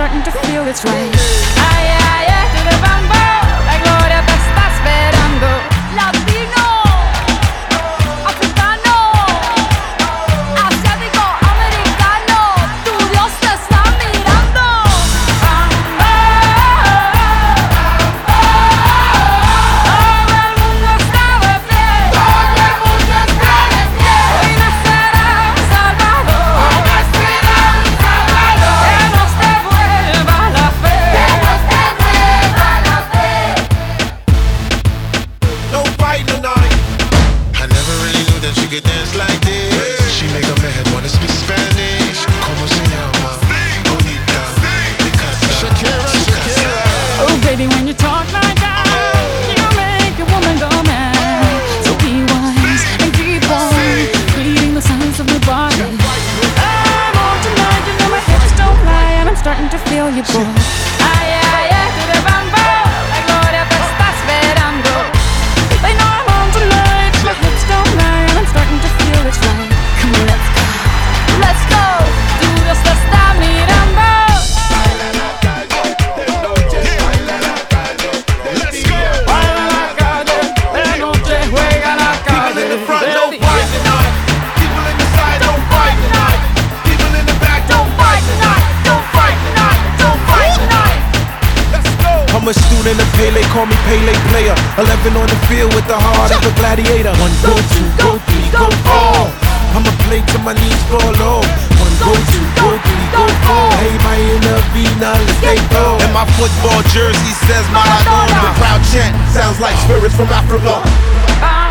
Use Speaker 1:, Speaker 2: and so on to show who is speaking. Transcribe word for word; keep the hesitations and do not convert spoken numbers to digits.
Speaker 1: starting to feel it's right. Ay, ay, ay, to the bambo, la gloria te está esperando. Latino, africano, asiático, americano, tu Dios te está mirando. Bambo, todo el mundo está de pie, todo el mundo está de pie. Hoy nacerá un Salvador, hoy nacerá un Salvador. Que nos devuelva la fe, que nos devuelva la fe.
Speaker 2: No fight tonight. I never really knew that she could dance like this. She make a man wanna speak Spanish. Como se llama? Bonita. Picasa. Shakira, Shakira.
Speaker 1: Oh baby, when you talk like that, you make a woman go mad. So be wise and keep on reading the signs of the body. I'm on tonight, you know my hips don't lie, and I'm starting to feel you, boy. Ay, ay, ay, to the bambo, la gloria te está esperando. They know I'm on tonight, my hips don't lie, and I'm starting to feel it's right. Come on, let's go, let's go. Tu Dios te está mirando.
Speaker 2: Let's go.
Speaker 1: Baila la calle, de noche juega la
Speaker 2: People in the front,
Speaker 1: calle.
Speaker 2: don't fight tonight. People in the side, don't fight tonight. People in the back, don't fight tonight. Don't fight tonight. Don't fight tonight. Let's go.
Speaker 3: I'm a student of Pele, call me Pele player. Eleven on the field with the heart of a gladiator. One go, two go, three go, four. I'ma play till my knees fall off. One go, two go, three go, four. Hey, my inner V, now let's stay go.
Speaker 2: And my football jersey says Maradona. The crowd chant sounds like spirits from Africa.
Speaker 1: Bam,